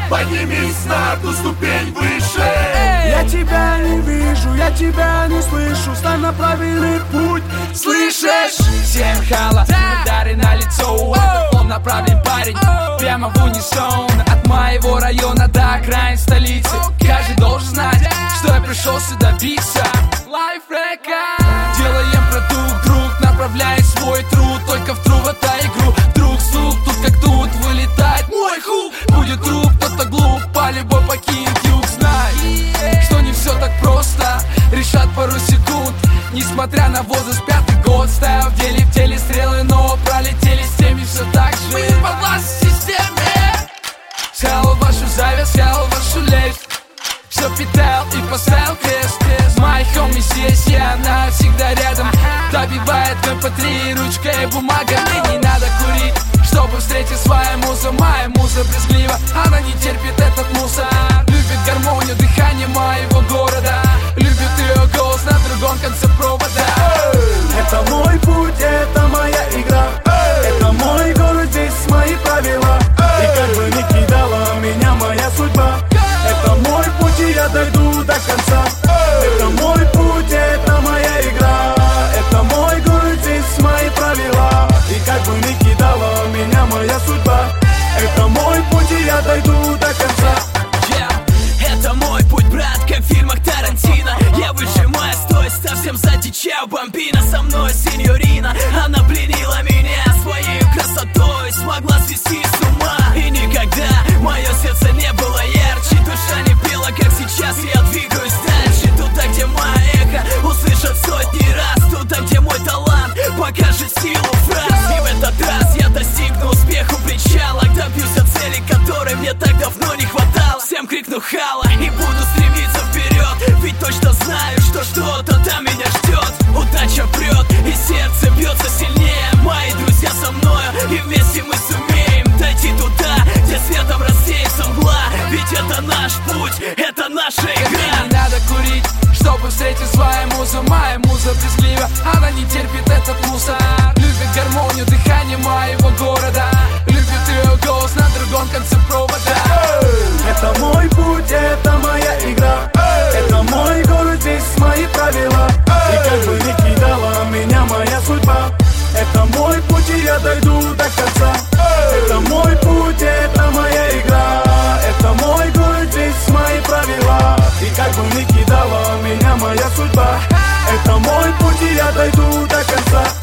поднимись на одну ступень выше. Я тебя не вижу, я тебя не слышу, стань на правильный путь, слышишь? Всем хала, удары на лицо, он направлен парень, прямо в унисон. От моего района до окраин столицы, каждый должен знать, что я пришел сюда биться. Лайфрека. Делаем продукт, друг, направляя свой труд только в тру в эту игру. Вдруг сук, тут как тут вылетает мой хук. Будет труп, кто-то глуп, по любой покинет юг. Знай, что не все так просто, решат пару секунд. Несмотря на возраст, 5-й год, ставил в теле стрелы, но пролетели с теми все так же. Мы под власть в системе. Схавал вашу зависть, схавал вашу лесть, все питал и поставил крест. Мои хоми здесь, я навсегда рядом. Добивает МП3 ручка и бумага. Мне не надо курить, чтобы встретить свою музу. Моя муза брезглива, она не терпит этот мусор. Любит гармонию, дыхание моего города. Любит ее голос на другом конце провода. Это мой путь, это моя игра. Это мой город, здесь мои правила. И как бы ни кидала меня моя судьба, это мой путь, и я дойду до конца. Это мой путь, это моя игра. Это мой город, здесь мои правила. И как бы ни кидала меня моя судьба, это мой путь, и я дойду до конца. Это мой путь, брат, как в фильмах Тарантино. Я выжимаю, стой, совсем сзади чау, бомбина. Со мной сеньорина, она пленила меня своей красотой, смогла свести с ума. И никогда мое сердце не было ярче, душа не пела, как сейчас, я двигаюсь дальше. Туда, где мое эхо услышат сотни раз, туда, где мой талант покажет силу фраз. И в этот раз я достигну успеха причала, добьюсь от цели, которой мне так давно не хватало. Всем крикну хала и буду стремиться вперед, ведь точно знаю, что что-то там меня ждет. Удача прет и сердце бьется сильнее. Мои друзья со мною, и вместе мы сумеем дойти туда, где светом рассеется мгла. Ведь это наш путь, это наша игра. Не надо курить, чтобы встретить свою музу. Моя муза брезглива, она не терпит этот мусор. Любит гармонию, дыхание моего города. Любит ее голос на другом конце провода. Это мой путь, это моя игра. Это мой город, здесь мои правила. И как бы ни кидала меня моя судьба, это мой путь, и я дойду до конца. Это мой путь, это моя игра. Это мой город, здесь мои правила. И как бы ни кидала меня моя судьба, это мой путь, и я дойду до конца.